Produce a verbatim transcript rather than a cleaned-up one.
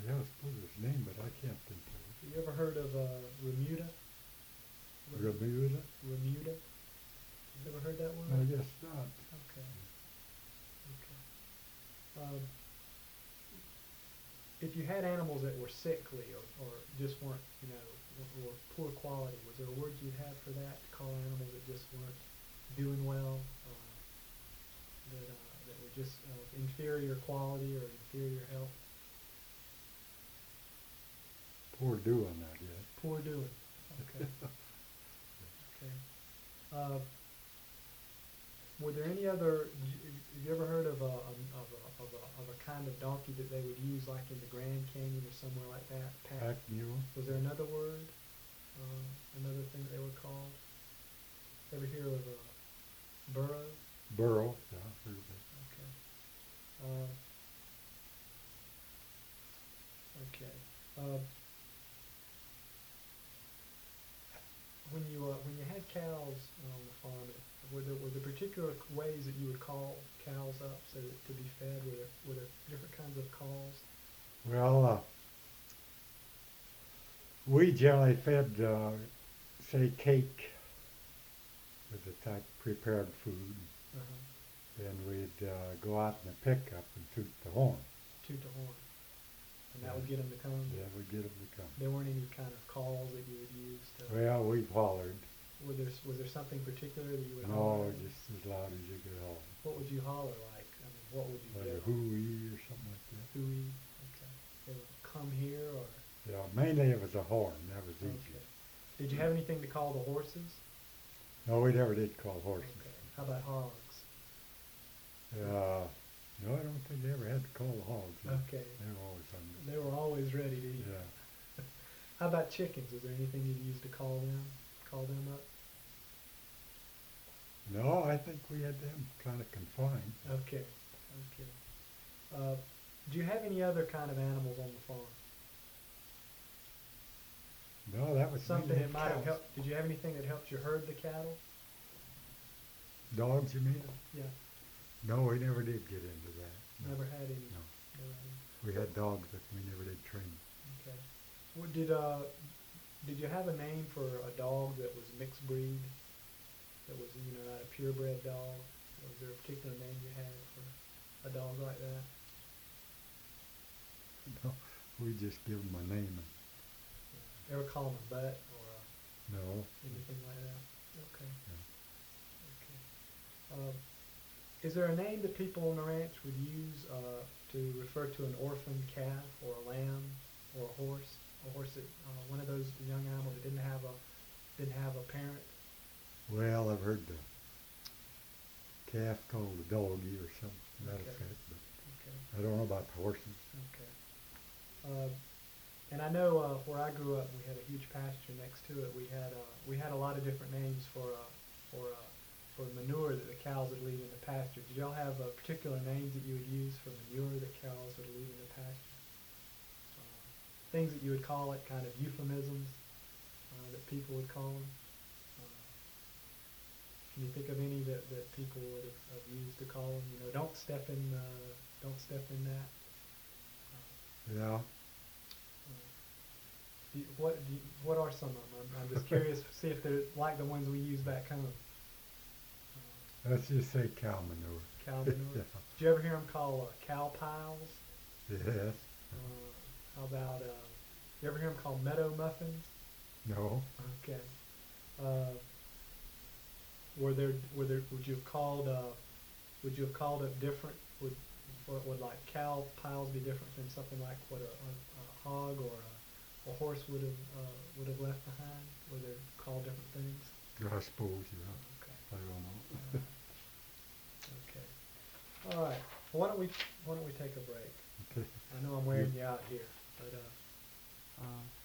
Yeah, I suppose his name, but I can't think of it. You ever heard of uh, Remuda? Remuda? Remuda? You ever heard that I word? guess not. Okay. Okay. Um, if you had animals that were sickly or, or just weren't, you know, were, were poor quality, was there a word you'd have for that to call animals that just weren't doing well, uh, that uh, that were just of inferior quality or inferior health? Poor doing, I guess. Poor doing. Okay. Okay. Uh, were there any other? Did you, have you ever heard of a, of a of a of a kind of donkey that they would use like in the Grand Canyon or somewhere like that? Pack. Pack mule? Was there another word? Uh, another thing that they were called? Ever hear of a burro? Burro, yeah, I've heard of it. Okay. Uh, okay. Uh, when you uh, when you had cows on the farm, were there were there particular ways that you would call cows up so that to be fed? Were there were there different kinds of calls? Well, uh, we generally fed, uh, say, cake with the type prepared food. Uh-huh. Then we'd uh, go out in the pickup and toot the horn. Toot the horn, and that Yeah. would get them to come. Yeah, we'd get them to come. There weren't any kind of calls that you would use to. Well, we hollered. Were there was there something particular that you would No, holler? just as loud as you could holler. What would you holler like? I mean, what would you Like a yell? hoo-ee or something like that. Hooey. Okay. They would come here or. Yeah, mainly it was a horn. That was easy. Okay. Did you have anything to call the horses? No, we never did call horses. Okay. How about hogs? Uh, no, I don't think they ever had to call the hogs. Okay. They were always hungry. They were always ready to eat. Yeah. How about chickens? Is there anything you'd use to call them? Call them up? No, I think we had them kind of confined. Okay. Okay. Uh, do you have any other kind of animals on the farm? No, that was Something mainly that might have cows. helped. Did you have anything that helped you herd the cattle? Dogs, you mean? Yeah. No, we never did get into that. No. Never had any. No. Never had any. We had dogs, but we never did train. Okay. Well, did uh, did you have a name for a dog that was mixed breed? That was, you know, not a purebred dog? Was there a particular name you had for a dog like that? No, we just give them a name. And, Ever call him a butt or a, no. anything like that? Okay. No. Okay. Uh, is there a name that people on the ranch would use uh, to refer to an orphaned calf or a lamb or a horse? A horse that uh, one of those young animals that didn't have a didn't have a parent. Well, I've heard the calf called a doggy or something to that Okay. effect, but Okay. I don't know about the horses. Okay. Uh, and I know uh, where I grew up, we had a huge pasture next to it. We had uh, we had a lot of different names for uh, for uh, for manure that the cows would leave in the pasture. Did y'all have uh, particular names that you would use for manure that cows would leave in the pasture? Uh, things that you would call it, kind of euphemisms uh, that people would call them. Uh, can you think of any that, that people would have, have used to call them? You know, don't step in, uh, don't step in that. Uh, Yeah. Do you, what do you, what are some of them? I'm, I'm just curious to see if they're like the ones we use back home. Uh, Let's just say cow manure. cow manure. Yeah. Did you ever hear them called uh, cow piles? Yes. Uh, how about uh, you ever hear them called meadow muffins? No. Okay. Uh, were there were there would you have called uh, would you have called it different? Would would, would like cow piles be different than something like what a, a, a hog or a a horse would have uh, would have left behind? Were they called different things? I suppose, yeah. Okay. I don't know. Okay. All right. Well, why don't we why don't we take a break? Okay. I know I'm wearing you out here, but uh, uh,